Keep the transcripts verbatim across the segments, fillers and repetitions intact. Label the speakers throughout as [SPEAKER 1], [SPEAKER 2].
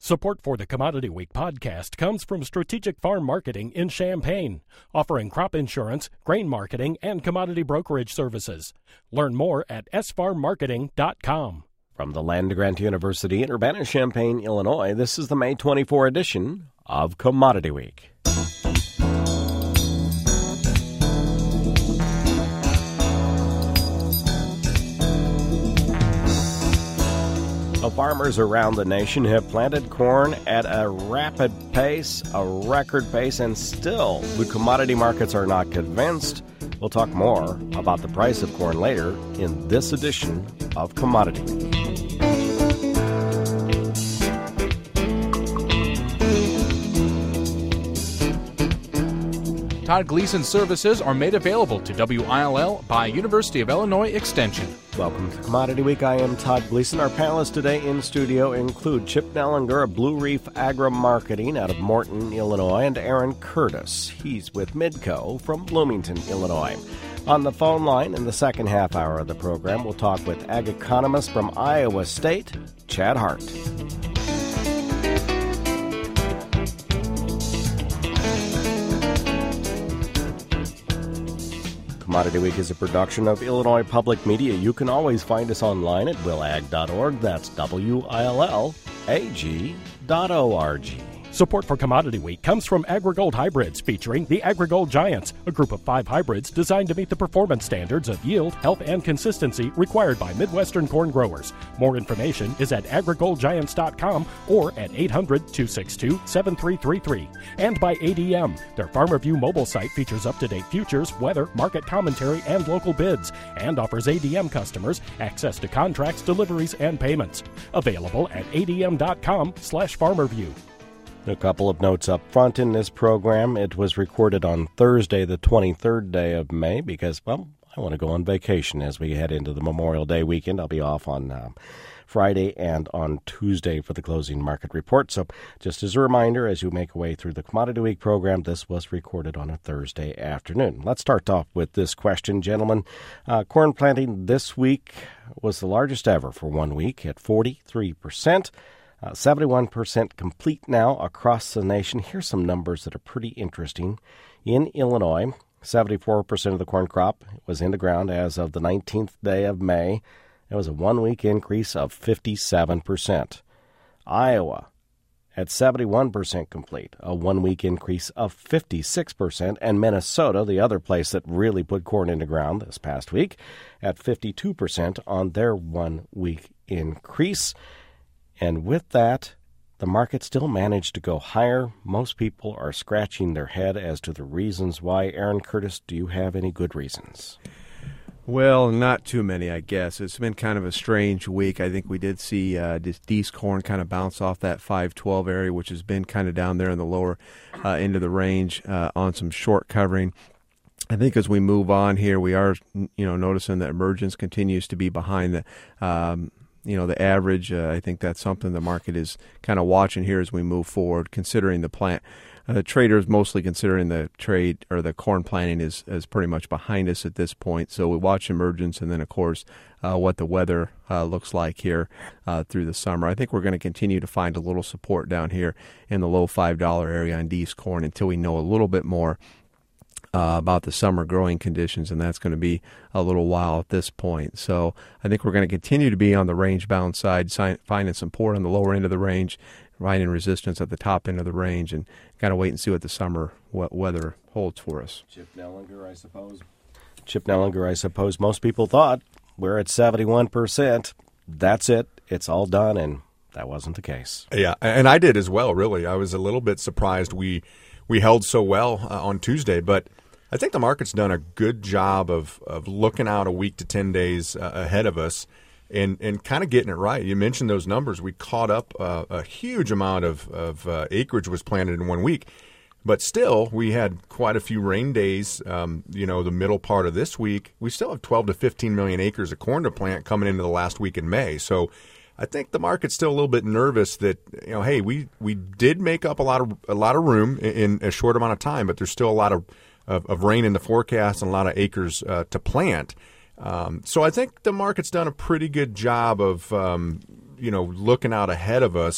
[SPEAKER 1] Support for the Commodity Week podcast comes from Strategic Farm Marketing in Champaign, offering crop insurance, grain marketing, and commodity brokerage services. Learn more at s farm marketing dot com.
[SPEAKER 2] From the Land Grant University in Urbana-Champaign, Illinois, this is the May twenty-fourth edition of Commodity Week. Farmers around the nation have planted corn at a rapid pace, a record pace, and still the commodity markets are not convinced. We'll talk more about the price of corn later in this edition of Commodity Week.
[SPEAKER 3] Todd Gleason services are made available to W I L L by University of Illinois Extension.
[SPEAKER 2] Welcome to Commodity Week. I am Todd Gleason. Our panelists today in studio include Chip Nellinger of Blue Reef Agri-Marketing out of Morton, Illinois, and Aaron Curtis. He's with Midco from Bloomington, Illinois. On the phone line in the second half hour of the program, we'll talk with ag economist from Iowa State, Chad Hart. Commodity Week is a production of Illinois Public Media. You can always find us online at will ag dot org. That's W I L L A G dot O R G.
[SPEAKER 1] Support for Commodity Week comes from AgriGold Hybrids, featuring the AgriGold Giants, a group of five hybrids designed to meet the performance standards of yield, health, and consistency required by Midwestern corn growers. More information is at agri gold giants dot com or at eight hundred, two six two, seven three three three. And by A D M. Their FarmerView mobile site features up-to-date futures, weather, market commentary, and local bids, and offers A D M customers access to contracts, deliveries, and payments. Available at A D M dot com slash FarmerView.
[SPEAKER 2] A couple of notes up front in this program. It was recorded on Thursday, the twenty-third day of May, because, well, I want to go on vacation as we head into the Memorial Day weekend. I'll be off on uh, Friday and on Tuesday for the closing market report. So just as a reminder, as you make your way through the Commodity Week program, this was recorded on a Thursday afternoon. Let's start off with this question, gentlemen. Uh, corn planting this week was the largest ever for one week at forty-three percent. Uh, seventy-one percent complete now across the nation. Here's some numbers that are pretty interesting. In Illinois, seventy-four percent of the corn crop was in the ground as of the nineteenth day of May. It was a one-week increase of fifty-seven percent. Iowa at seventy-one percent complete, a one-week increase of fifty-six percent. And Minnesota, the other place that really put corn in the ground this past week, at fifty-two percent on their one-week increase. And with that, the market still managed to go higher. Most people are scratching their head as to the reasons why. Aaron Curtis, do you have any good reasons?
[SPEAKER 4] Well, not too many, I guess. It's been kind of a strange week. I think we did see uh, Dees corn kind of bounce off that five twelve area, which has been kind of down there in the lower uh, end of the range uh, on some short covering. I think as we move on here, we are, you know, noticing that emergence continues to be behind the um, you know, the average. Uh, I think that's something the market is kind of watching here as we move forward, considering the plant. Uh, the traders mostly considering the trade or the corn planting is, is pretty much behind us at this point. So we watch emergence and then, of course, uh, what the weather uh, looks like here uh, through the summer. I think we're going to continue to find a little support down here in the low five dollar area on Dees corn until we know a little bit more Uh, about the summer growing conditions, and that's going to be a little while at this point. So I think we're going to continue to be on the range-bound side, finding support on the lower end of the range, finding resistance at the top end of the range, and kind of wait and see what the summer what weather holds for us.
[SPEAKER 2] Chip Nellinger, I suppose. Chip Nellinger, I suppose most people thought we're at seventy-one percent. That's it. It's all done, and that wasn't the case.
[SPEAKER 5] Yeah, and I did as well, really. I was a little bit surprised we we held so well uh, on Tuesday, but I think the market's done a good job of, of looking out a week to ten days uh, ahead of us and, and kind of getting it right. You mentioned those numbers. We caught up uh, a huge amount of, of uh, acreage was planted in one week, but still we had quite a few rain days, um, you know, the middle part of this week. We still have twelve to fifteen million acres of corn to plant coming into the last week in May. So I think the market's still a little bit nervous that, you know, hey, we, we did make up a lot of a lot of room in, in a short amount of time, but there's still a lot of Of, of rain in the forecast and a lot of acres uh, to plant. Um, so I think the market's done a pretty good job of, um, you know, looking out ahead of us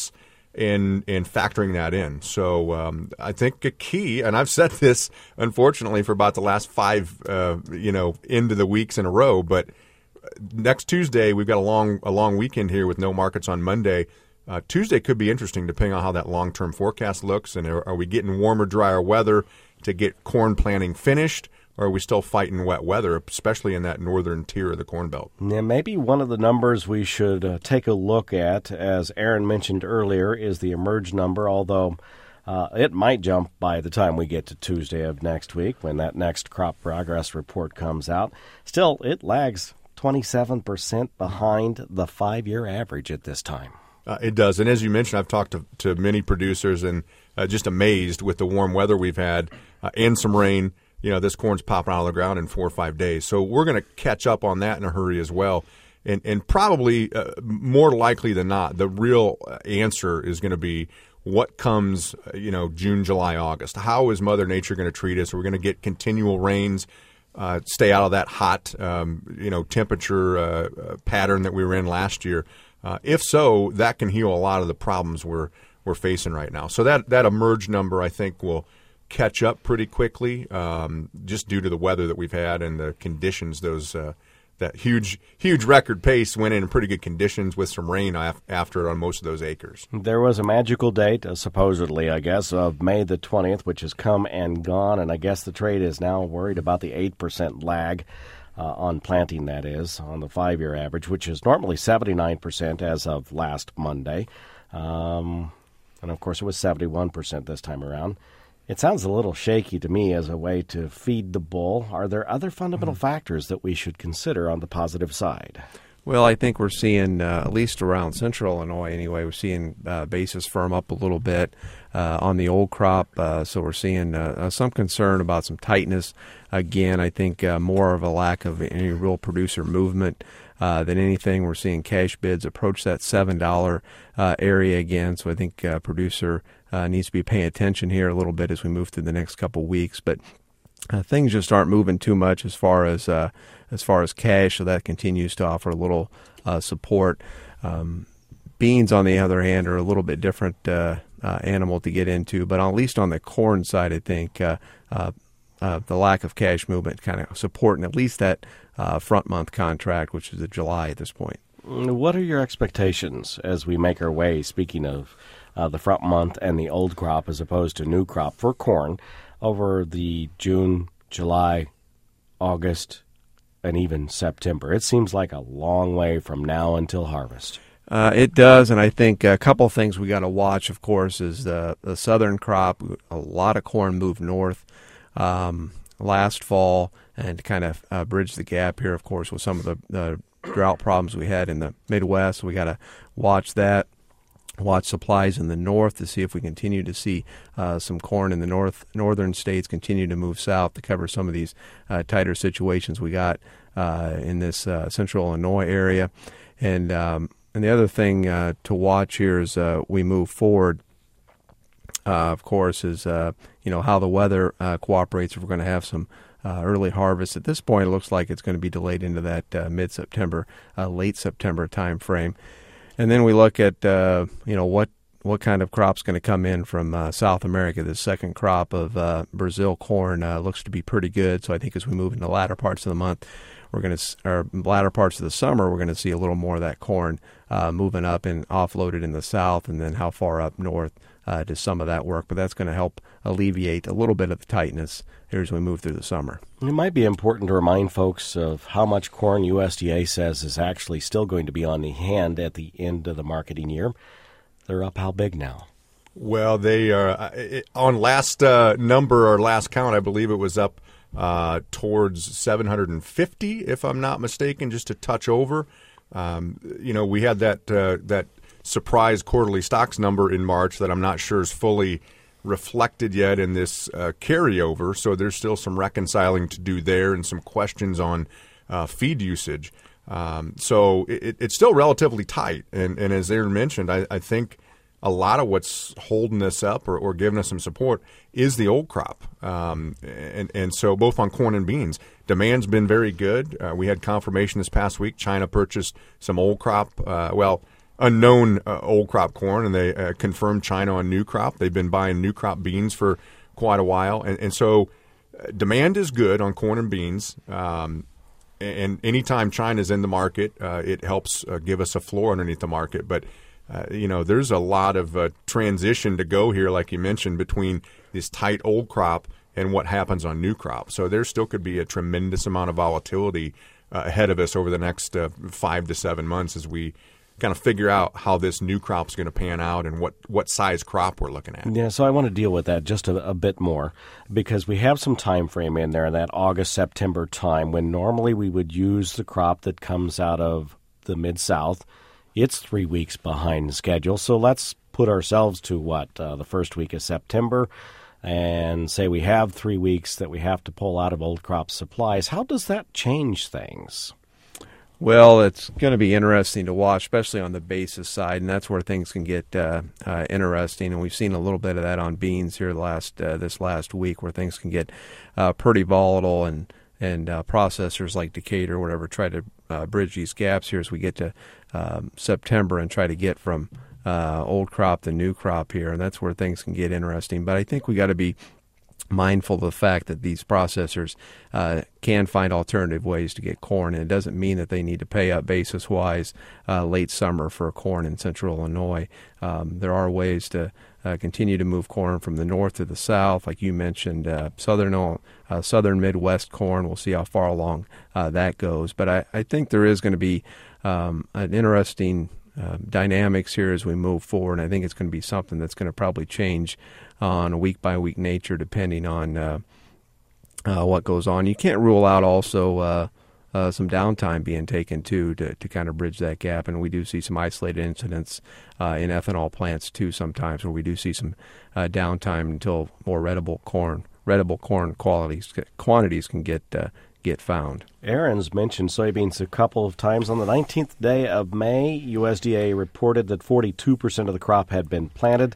[SPEAKER 5] in in factoring that in. So um, I think a key, and I've said this unfortunately for about the last five, uh, you know, into the weeks in a row. But next Tuesday we've got a long a long weekend here with no markets on Monday. Uh, Tuesday could be interesting depending on how that long term forecast looks, and are, are we getting warmer, drier weather to get corn planting finished? Or are we still fighting wet weather, especially in that northern tier of the Corn Belt?
[SPEAKER 2] Yeah, maybe one of the numbers we should uh, take a look at, as Aaron mentioned earlier, is the emerge number, although uh, it might jump by the time we get to Tuesday of next week when that next crop progress report comes out. Still, it lags twenty-seven percent behind the five-year average at this time.
[SPEAKER 5] Uh, it does. And as you mentioned, I've talked to, to many producers and uh, just amazed with the warm weather we've had uh, and some rain. You know, this corn's popping out of the ground in four or five days. So we're going to catch up on that in a hurry as well. And and probably uh, more likely than not, the real answer is going to be what comes, you know, June, July, August. How is Mother Nature going to treat us? Are we going to get continual rains, uh, stay out of that hot, um, you know, temperature uh, uh, pattern that we were in last year? Uh, if so, that can heal a lot of the problems we're we're facing right now. So that, that emerge number, I think, will catch up pretty quickly, um, just due to the weather that we've had and the conditions. Those uh, that huge, huge record pace went in pretty good conditions with some rain af- after on most of those acres.
[SPEAKER 2] There was a magical date, uh, supposedly, I guess, of May the twentieth, which has come and gone, and I guess the trade is now worried about the eight percent lag uh, on planting, that is, on the five-year average, which is normally seventy-nine percent as of last Monday. Um, and, of course, it was seventy-one percent this time around. It sounds a little shaky to me as a way to feed the bull. Are there other fundamental mm-hmm. factors that we should consider on the positive side?
[SPEAKER 4] Well, I think we're seeing, uh, at least around central Illinois anyway, we're seeing uh, bases firm up a little bit uh, on the old crop. Uh, so we're seeing uh, some concern about some tightness. Again, I think uh, more of a lack of any real producer movement uh, than anything. We're seeing cash bids approach that seven dollars uh, area again. So I think uh, producer uh, needs to be paying attention here a little bit as we move through the next couple weeks. But Uh, things just aren't moving too much as far as uh, as far as cash, so that continues to offer a little uh, support. Um, beans, on the other hand, are a little bit different uh, uh, animal to get into, but at least on the corn side, I think uh, uh, uh, the lack of cash movement kind of supporting at least that uh, front month contract, which is the July at this point.
[SPEAKER 2] What are your expectations as we make our way, speaking of uh, the front month and the old crop as opposed to new crop for corn, over the June, July, August, and even September? It seems like a long way from now until harvest.
[SPEAKER 4] Uh, it does, and I think a couple of things we got to watch, of course, is the, the southern crop. A lot of corn moved north um, last fall, and to kind of uh, bridge the gap here, of course, with some of the, the drought problems we had in the Midwest. We got to watch that. Watch supplies in the north to see if we continue to see uh, some corn in the north northern states continue to move south to cover some of these uh, tighter situations we got uh, in this uh, central Illinois area. And um, and the other thing uh, to watch here as uh, we move forward, uh, of course, is uh, you know how the weather uh, cooperates. If we're going to have some uh, early harvest, at this point, it looks like it's going to be delayed into that uh, mid-September, uh, late September time frame. And then we look at, uh, you know, what what kind of crop's going to come in from uh, South America. The second crop of uh, Brazil corn uh, looks to be pretty good. So I think as we move into the latter parts of the month, we're going to, or latter parts of the summer, we're going to see a little more of that corn uh, moving up and offloaded in the south, and then how far up north uh, does some of that work. But that's going to help alleviate a little bit of the tightness here as we move through the summer.
[SPEAKER 2] It might be important to remind folks of how much corn U S D A says is actually still going to be on the hand at the end of the marketing year. They're up how big now?
[SPEAKER 5] Well, they are uh, on last uh, number or last count, I believe it was up uh, towards seven hundred fifty, if I'm not mistaken, just a touch over. Um, you know, we had that uh, that surprise quarterly stocks number in March that I'm not sure is fully reflected yet in this uh, carryover, so there's still some reconciling to do there and some questions on uh, feed usage. Um, so it, it's still relatively tight, and, and as Aaron mentioned, I, I think a lot of what's holding us up or, or giving us some support is the old crop. Um, and, and so both on corn and beans, demand's been very good. Uh, we had confirmation this past week. China purchased some old crop, uh, well, unknown uh, old crop corn, and they uh, confirmed China on new crop. They've been buying new crop beans for quite a while, and, and so uh, demand is good on corn and beans. Um, and anytime China's in the market, uh, it helps uh, give us a floor underneath the market. But uh, you know, there's a lot of uh, transition to go here, like you mentioned, between this tight old crop and what happens on new crop. So there still could be a tremendous amount of volatility uh, ahead of us over the next uh, five to seven months as we kind of figure out how this new crop is going to pan out and what, what size crop we're looking at.
[SPEAKER 2] Yeah, so I want to deal with that just a, a bit more because we have some time frame in there in that August, September time when normally we would use the crop that comes out of the Mid-South. It's three weeks behind schedule, so let's put ourselves to what, uh, the first week of September and say we have three weeks that we have to pull out of old crop supplies. How does that change things?
[SPEAKER 4] Well, it's going to be interesting to watch, especially on the basis side, and that's where things can get uh, uh, interesting. And we've seen a little bit of that on beans here last uh, this last week, where things can get uh, pretty volatile, and and uh, processors like Decatur or whatever try to uh, bridge these gaps here as we get to um, September and try to get from uh, old crop to new crop here, and that's where things can get interesting. But I think we got to be mindful of the fact that these processors uh, can find alternative ways to get corn, and it doesn't mean that they need to pay up basis-wise uh, late summer for corn in central Illinois. Um, there are ways to uh, continue to move corn from the north to the south, like you mentioned, uh, southern uh, southern Midwest corn. We'll see how far along uh, that goes. But I, I think there is going to be um, an interesting uh, dynamics here as we move forward, and I think it's going to be something that's going to probably change on a week-by-week nature depending on uh, uh, what goes on. You can't rule out also uh, uh, some downtime being taken, too, to, to kind of bridge that gap. And we do see some isolated incidents uh, in ethanol plants, too, sometimes, where we do see some uh, downtime until more readable corn, readable corn qualities, quantities can get uh, get found.
[SPEAKER 2] Aaron's mentioned soybeans a couple of times. On the nineteenth day of May, U S D A reported that forty-two percent of the crop had been planted.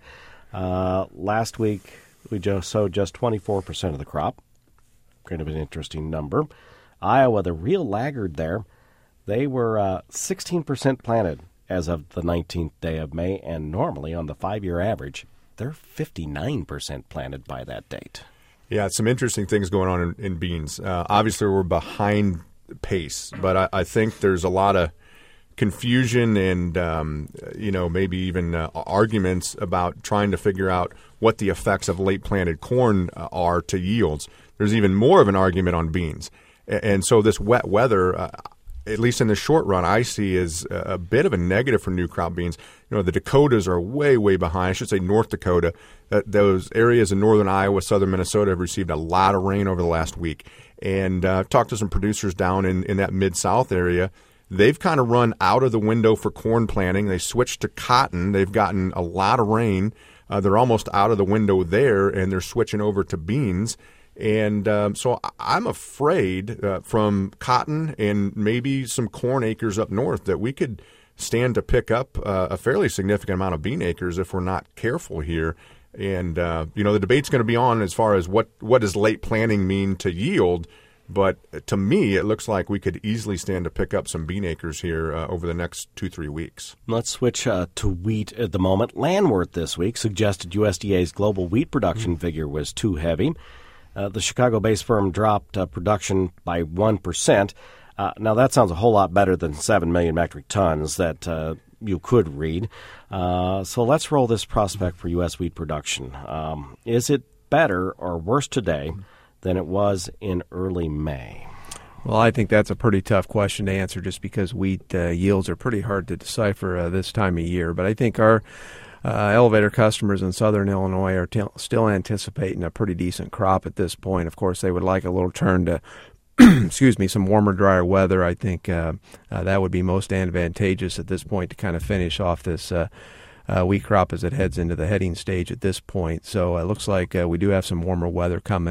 [SPEAKER 2] Uh, last week, we just sowed just twenty-four percent of the crop. Kind of an interesting number. Iowa, the real laggard there, they were uh, sixteen percent planted as of the nineteenth day of May, and normally on the five-year average, they're fifty-nine percent planted by that date.
[SPEAKER 5] Yeah, some interesting things going on in, in beans. Uh, obviously, we're behind pace, but I, I think there's a lot of confusion and, um, you know, maybe even uh, arguments about trying to figure out what the effects of late planted corn uh, are to yields. There's even more of an argument on beans. And, and so this wet weather, uh, at least in the short run, I see is a bit of a negative for new crop beans. You know, the Dakotas are way, way behind. I should say North Dakota. Uh, those areas in northern Iowa, southern Minnesota have received a lot of rain over the last week. And uh, I've talked to some producers down in, in that Mid-South area. They've kind of run out of the window for corn planting. They switched to cotton. They've gotten a lot of rain. Uh, they're almost out of the window there, and they're switching over to beans. And um, so I'm afraid uh, from cotton and maybe some corn acres up north that we could stand to pick up uh, a fairly significant amount of bean acres if we're not careful here. And, uh, you know, the debate's going to be on as far as what, what does late planting mean to yield. But to me, it looks like we could easily stand to pick up some bean acres here uh, over the next two, three weeks.
[SPEAKER 2] Let's switch uh, to wheat at the moment. Landworth this week suggested U S D A's global wheat production mm-hmm. figure was too heavy. Uh, the Chicago-based firm dropped uh, production by one percent. Uh, now, that sounds a whole lot better than seven million metric tons that uh, you could read. Uh, so let's roll this prospect for U S wheat production. Um, is it better or worse today than it was in early May?
[SPEAKER 4] Well, I think that's a pretty tough question to answer just because wheat uh, yields are pretty hard to decipher uh, this time of year. But I think our uh, elevator customers in southern Illinois are t- still anticipating a pretty decent crop at this point. Of course, they would like a little turn to, excuse me, some warmer, drier weather. I think uh, uh, that would be most advantageous at this point to kind of finish off this uh, Uh, wheat crop as it heads into the heading stage at this point. So it looks like uh, we do have some warmer weather coming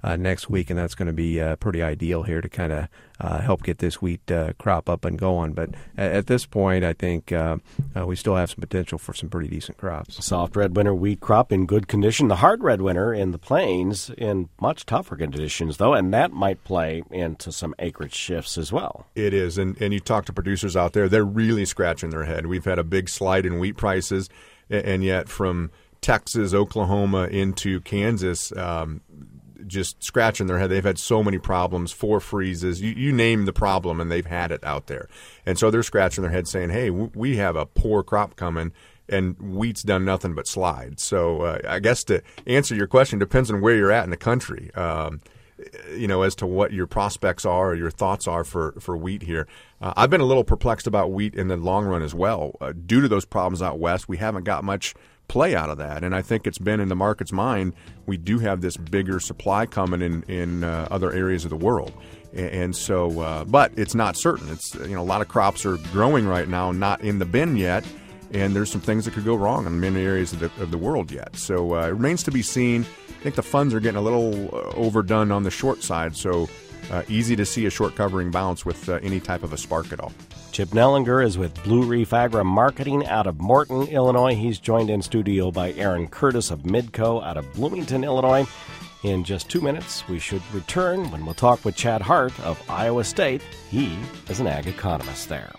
[SPEAKER 4] uh, next week, and that's going to be uh, pretty ideal here to kind of uh, help get this wheat uh, crop up and going. But at, at this point, I think uh, uh, we still have some potential for some pretty decent crops.
[SPEAKER 2] Soft red winter wheat crop in good condition. The hard red winter in the plains in much tougher conditions, though, and that might play into some acreage shifts as well.
[SPEAKER 5] It is, and, and you talk to producers out there, they're really scratching their head. We've had a big slide in wheat prices, and yet from Texas, Oklahoma into Kansas, um, just scratching their head. They've had so many problems, four freezes. You, you name the problem, and they've had it out there. And so they're scratching their head saying, hey, w- we have a poor crop coming, and wheat's done nothing but slide. So uh, I guess to answer your question, depends on where you're at in the country, um, you know, as to what your prospects are or your thoughts are for, for wheat here. Uh, I've been a little perplexed about wheat in the long run as well. Uh, due to those problems out west, we haven't got much play out of that, and I think it's been in the market's mind. We do have this bigger supply coming in in uh, other areas of the world, and, and so, uh, but it's not certain. It's you know a lot of crops are growing right now, not in the bin yet, and there's some things that could go wrong in many areas of the, of the world yet. So uh, it remains to be seen. I think the funds are getting a little uh, overdone on the short side, so uh, easy to see a short covering bounce with uh, any type of a spark at all.
[SPEAKER 2] Chip Nellinger is with Blue Reef Agri Marketing out of Morton, Illinois. He's joined in studio by Aaron Curtis of Midco out of Bloomington, Illinois. In just two minutes, we should return when we'll talk with Chad Hart of Iowa State. He is an ag economist there.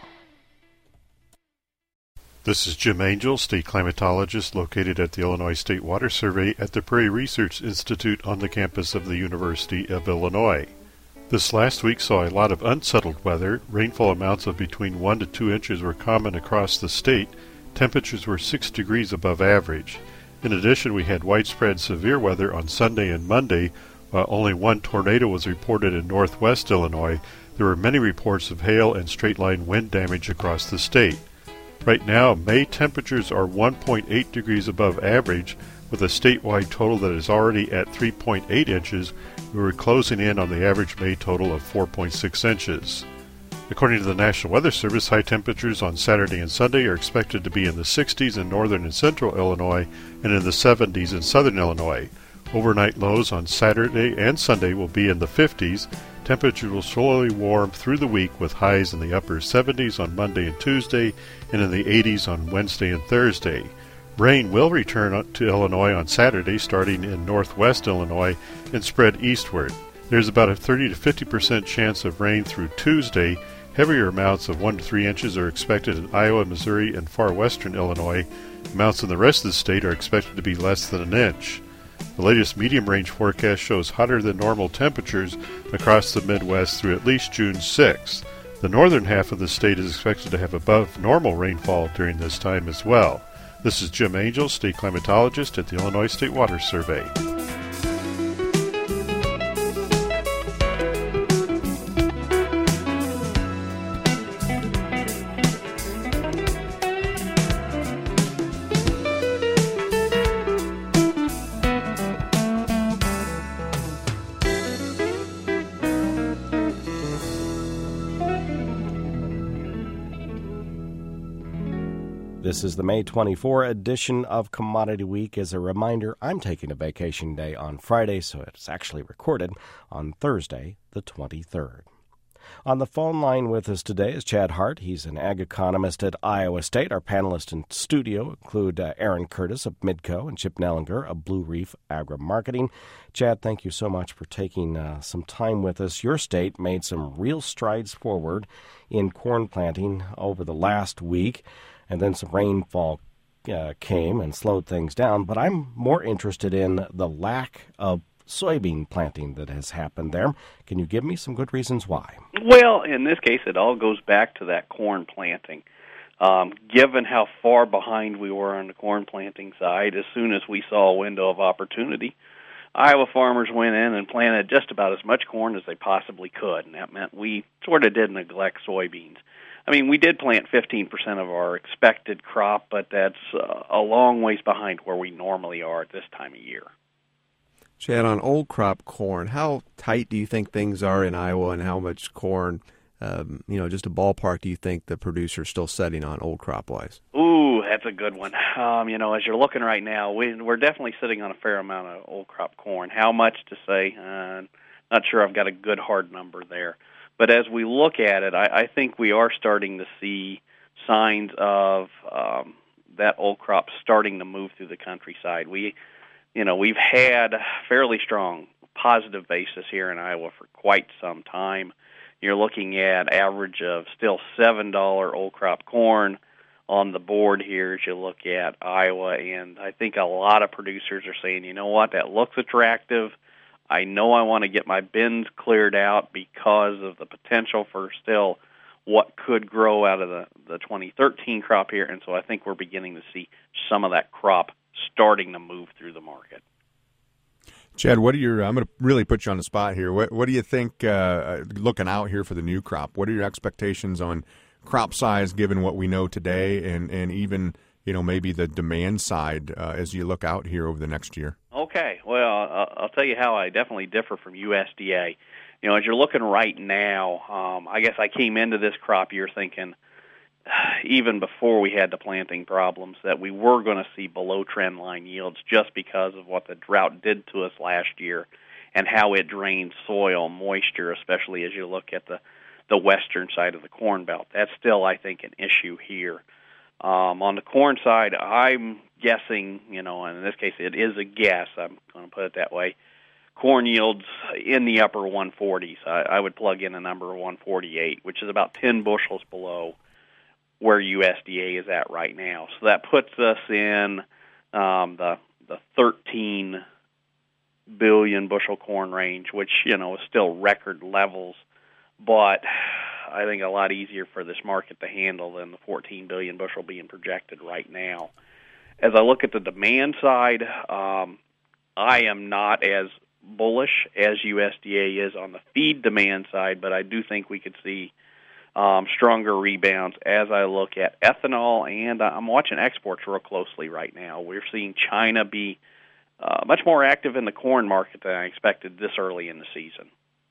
[SPEAKER 6] This is Jim Angel, state climatologist located at the Illinois State Water Survey at the Prairie Research Institute on the campus of the University of Illinois. This last week saw a lot of unsettled weather. Rainfall amounts of between one to two inches were common across the state. Temperatures were six degrees above average. In addition, we had widespread severe weather on Sunday and Monday. While only one tornado was reported in northwest Illinois, there were many reports of hail and straight-line wind damage across the state. Right now, May temperatures are one point eight degrees above average, with a statewide total that is already at three point eight inches. We were closing in on the average May total of four point six inches. According to the National Weather Service, high temperatures on Saturday and Sunday are expected to be in the sixties in northern and central Illinois and in the seventies in southern Illinois. Overnight lows on Saturday and Sunday will be in the fifties. Temperatures will slowly warm through the week with highs in the upper seventies on Monday and Tuesday and in the eighties on Wednesday and Thursday. Rain will return to Illinois on Saturday, starting in northwest Illinois and spread eastward. There's about a thirty to fifty percent chance of rain through Tuesday. Heavier amounts of one to three inches are expected in Iowa, Missouri, and far western Illinois. Amounts in the rest of the state are expected to be less than an inch. The latest medium-range forecast shows hotter than normal temperatures across the Midwest through at least June sixth. The northern half of the state is expected to have above normal rainfall during this time as well. This is Jim Angel, state climatologist at the Illinois State Water Survey.
[SPEAKER 2] This is the May twenty-fourth edition of Commodity Week. As a reminder, I'm taking a vacation day on Friday, so it's actually recorded on Thursday, the twenty-third. On the phone line with us today is Chad Hart. He's an ag economist at Iowa State. Our panelists in studio include uh, Aaron Curtis of Midco and Chip Nellinger of Blue Reef Agri Marketing. Chad, thank you so much for taking uh, some time with us. Your state made some real strides forward in corn planting over the last week, and then some rainfall uh, came and slowed things down. But I'm more interested in the lack of soybean planting that has happened there. Can you give me some good reasons why?
[SPEAKER 7] Well, in this case, it all goes back to that corn planting. Um, given how far behind we were on the corn planting side, as soon as we saw a window of opportunity, Iowa farmers went in and planted just about as much corn as they possibly could, and that meant we sort of did neglect soybeans. I mean, we did plant fifteen percent of our expected crop, but that's uh, a long ways behind where we normally are at this time of year.
[SPEAKER 4] Chad, on old crop corn, how tight do you think things are in Iowa, and how much corn um, you know, just a ballpark do you think the producer's still setting on old crop wise?
[SPEAKER 7] Ooh, that's a good one. Um, you know, as you're looking right now, we, we're definitely sitting on a fair amount of old crop corn. How much to say? Uh, not sure I've got a good hard number there. But as we look at it, I, I think we are starting to see signs of um, that old crop starting to move through the countryside. We, you know, we've had a fairly strong positive basis here in Iowa for quite some time. You're looking at average of still seven dollars old crop corn on the board here as you look at Iowa, and I think a lot of producers are saying, you know what, that looks attractive. I know I want to get my bins cleared out because of the potential for still what could grow out of the, the twenty thirteen crop here, and so I think we're beginning to see some of that crop starting to move through the market.
[SPEAKER 5] Chad, what are your? I'm going to really put you on the spot here. What, what do you think? Uh, looking out here for the new crop, what are your expectations on crop size, given what we know today, and and even you know maybe the demand side uh, as you look out here over the next year?
[SPEAKER 7] Okay, well, I'll, I'll tell you how I definitely differ from U S D A. You know, as you're looking right now, um, I guess I came into this crop year thinking, even before we had the planting problems, that we were going to see below trend line yields just because of what the drought did to us last year and how it drained soil moisture, especially as you look at the, the western side of the Corn Belt. That's still, I think, an issue here. Um, on the corn side, I'm guessing, you know, and in this case it is a guess, I'm going to put it that way, corn yields in the upper one forties. I, I would plug in a number of one forty-eight, which is about ten bushels below where U S D A is at right now. So that puts us in um, the the thirteen billion bushel corn range, which, you know, is still record levels, but I think a lot easier for this market to handle than the fourteen billion bushel being projected right now. As I look at the demand side, um, I am not as bullish as U S D A is on the feed demand side, but I do think we could see um, stronger rebounds as I look at ethanol, and I'm watching exports real closely right now. We're seeing China be uh, much more active in the corn market than I expected this early in the season.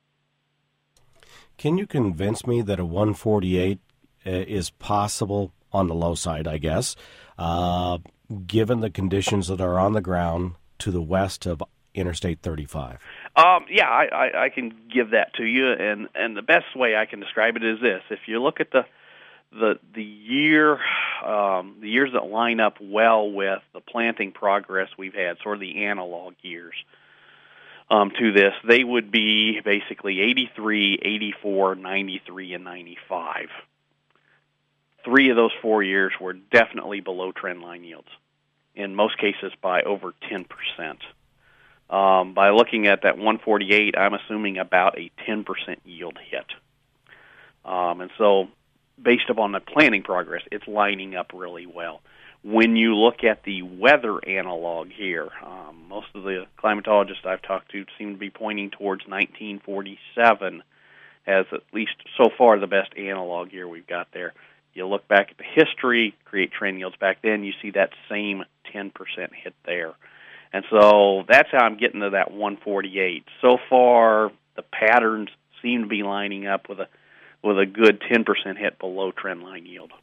[SPEAKER 2] Can you convince me that a one forty-eight uh, is possible on the low side, I guess, uh, given the conditions that are on the ground to the west of Interstate thirty-five?
[SPEAKER 7] Um, yeah, I, I, I can give that to you, and, and the best way I can describe it is this: if you look at the the the year, um, the years that line up well with the planting progress we've had, sort of the analog years um, to this, they would be basically eighty-three, eighty-four, ninety-three, and ninety-five. Three of those four years were definitely below trend line yields, in most cases by over ten percent. Um, by looking at that one forty-eight, I'm assuming about a ten percent yield hit. Um, and so, based upon the planting progress, it's lining up really well. When you look at the weather analog here, um, most of the climatologists I've talked to seem to be pointing towards nineteen forty-seven as at least so far the best analog year we've got there. You look back at the history, create trend yields back then, you see that same ten percent hit there. And so that's how I'm getting to that one forty-eight. So far, the patterns seem to be lining up with a with a good ten percent hit below trend line yield.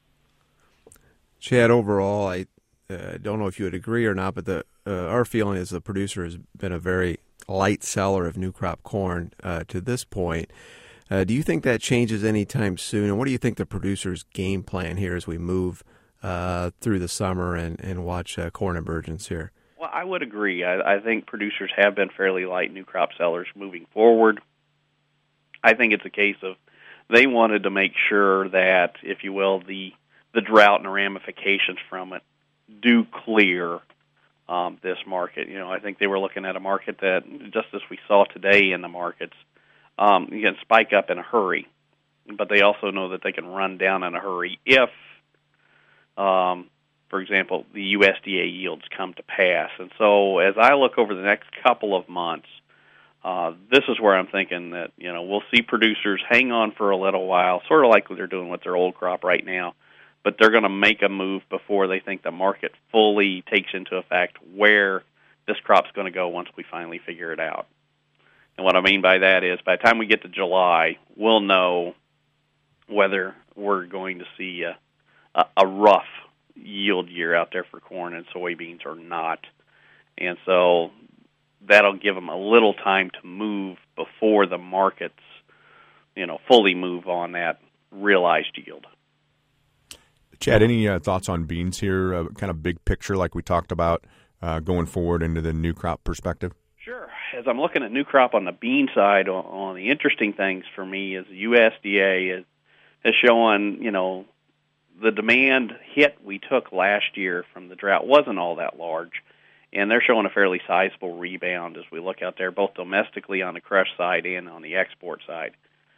[SPEAKER 4] Chad, overall, I uh, don't know if you would agree or not, but the uh, our feeling is the producer has been a very light seller of new crop corn uh, to this point. Uh, do you think that changes anytime soon? And what do you think the producer's game plan here as we move uh, through the summer and, and watch uh, corn emergence here?
[SPEAKER 7] Well, I would agree. I, I think producers have been fairly light new crop sellers moving forward. I think it's a case of they wanted to make sure that, if you will, the the drought and the ramifications from it do clear um, this market. You know, I think they were looking at a market that, just as we saw today in the markets, um, you can spike up in a hurry, but they also know that they can run down in a hurry if, um, for example, the U S D A yields come to pass. And so as I look over the next couple of months, uh, this is where I'm thinking that, you know, we'll see producers hang on for a little while, sort of like they're doing with their old crop right now, but they're going to make a move before they think the market fully takes into effect where this crop's going to go once we finally figure it out. And what I mean by that is by the time we get to July, we'll know whether we're going to see a, a, a rough yield year out there for corn and soybeans or not. And so that'll give them a little time to move before the markets, you know, fully move on that realized yield.
[SPEAKER 5] Chad, any uh, thoughts on beans here, uh, kind of big picture like we talked about uh, going forward into the new crop perspective?
[SPEAKER 7] Sure. As I'm looking at new crop on the bean side, on, on the interesting things for me is the U S D A is, is showing, you know, the demand hit we took last year from the drought wasn't all that large, and they're showing a fairly sizable rebound as we look out there, both domestically on the crush side and on the export side.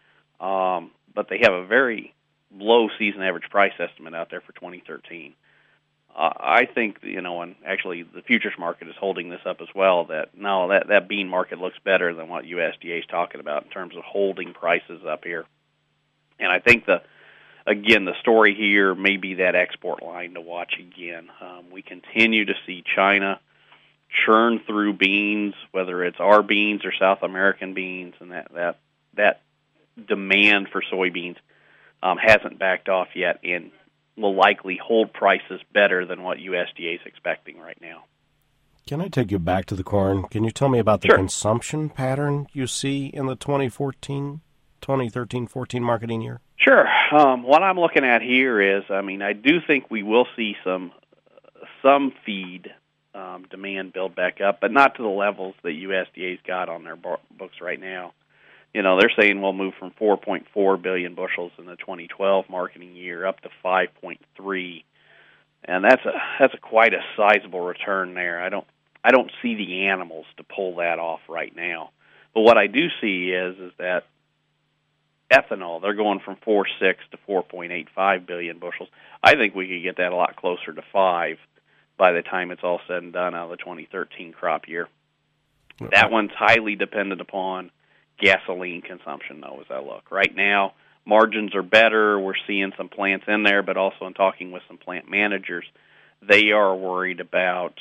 [SPEAKER 7] Um, but they have a very low season average price estimate out there for twenty thirteen. Uh, I think, you know, and actually the futures market is holding this up as well, that no, that, that bean market looks better than what U S D A is talking about in terms of holding prices up here. And I think, the again, the story here may be that export line to watch again. Um, we continue to see China churn through beans, whether it's our beans or South American beans, and that, that, that demand for soybeans um, hasn't backed off yet and will likely hold prices better than what U S D A is expecting right now.
[SPEAKER 2] Can I take you back to the corn? Can you tell me about the
[SPEAKER 7] Sure.
[SPEAKER 2] consumption pattern you see in the twenty fourteen, twenty thirteen fourteen marketing year?
[SPEAKER 7] Sure. Um, what I'm looking at here is, I mean, I do think we will see some some feed um, demand build back up, but not to the levels that U S D A's got on their books right now. You know, they're saying we'll move from four point four billion bushels in the twenty twelve marketing year up to five point three, and that's a that's a quite a sizable return there. I don't I don't see the animals to pull that off right now. But what I do see is is that ethanol, they're going from four point six to four point eight five billion bushels. I think we could get that a lot closer to five by the time it's all said and done out of the twenty thirteen crop year. Okay. That one's highly dependent upon gasoline consumption, though, as I look. Right now, margins are better. We're seeing some plants in there, but also in talking with some plant managers, they are worried about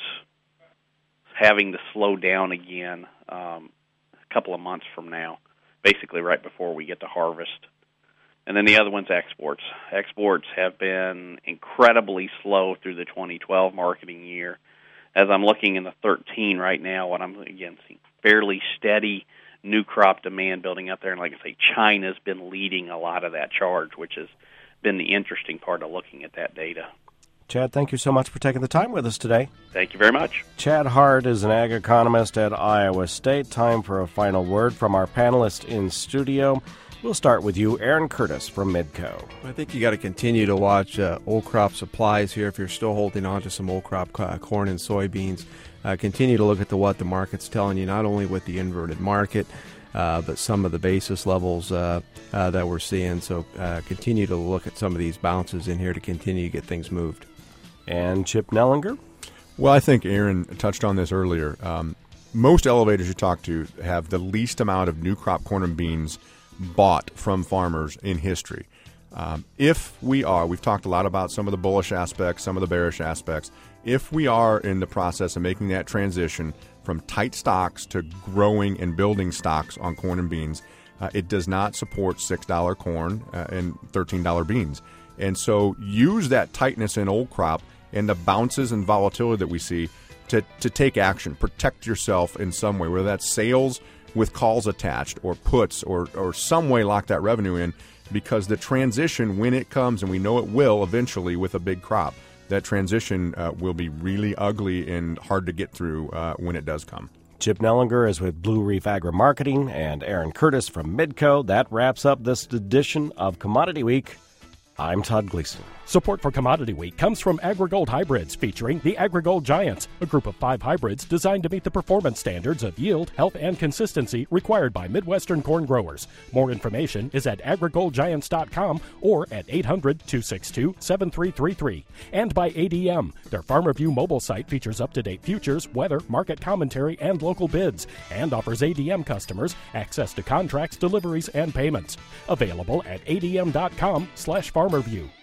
[SPEAKER 7] having to slow down again um, a couple of months from now, basically right before we get to harvest. And then the other one's exports. Exports have been incredibly slow through the twenty twelve marketing year. As I'm looking in the thirteen right now, what I'm, again, seeing fairly steady new crop demand building up there. And like I say, China's been leading a lot of that charge, which has been the interesting part of looking at that data.
[SPEAKER 2] Chad, thank you so much for taking the time with us today.
[SPEAKER 7] Thank you very much.
[SPEAKER 2] Chad Hart is an ag economist at Iowa State. Time for a final word from our panelists in studio. We'll start with you, Aaron Curtis from Midco.
[SPEAKER 4] I think you got to continue to watch uh, old crop supplies here if you're still holding on to some old crop uh, corn and soybeans. Uh, continue to look at the what the market's telling you, not only with the inverted market, uh, but some of the basis levels uh, uh, that we're seeing. So uh, continue to look at some of these bounces in here to continue to get things moved.
[SPEAKER 2] And Chip Nellinger?
[SPEAKER 5] Well, I think Aaron touched on this earlier. Um, most elevators you talk to have the least amount of new crop corn and beans bought from farmers in history. Um, if we are, we've talked a lot about some of the bullish aspects, some of the bearish aspects. If we are in the process of making that transition from tight stocks to growing and building stocks on corn and beans, uh, it does not support six dollars corn uh, and thirteen dollars beans. And so use that tightness in old crop and the bounces and volatility that we see to, to take action. Protect yourself in some way, whether that's sales with calls attached or puts or, or some way lock that revenue in, because the transition, when it comes, and we know it will eventually with a big crop, that transition uh, will be really ugly and hard to get through uh, when it does come.
[SPEAKER 2] Chip Nellinger is with Blue Reef Agri-Marketing and Aaron Curtis from Midco. That wraps up this edition of Commodity Week. I'm Todd Gleason.
[SPEAKER 1] Support for Commodity Week comes from AgriGold Hybrids, featuring the AgriGold Giants, a group of five hybrids designed to meet the performance standards of yield, health, and consistency required by Midwestern corn growers. More information is at agri gold giants dot com or at eight hundred, two six two, seven three three three. And by A D M. Their FarmerView mobile site features up-to-date futures, weather, market commentary, and local bids, and offers A D M customers access to contracts, deliveries, and payments. Available at A D M dot com slash FarmerView.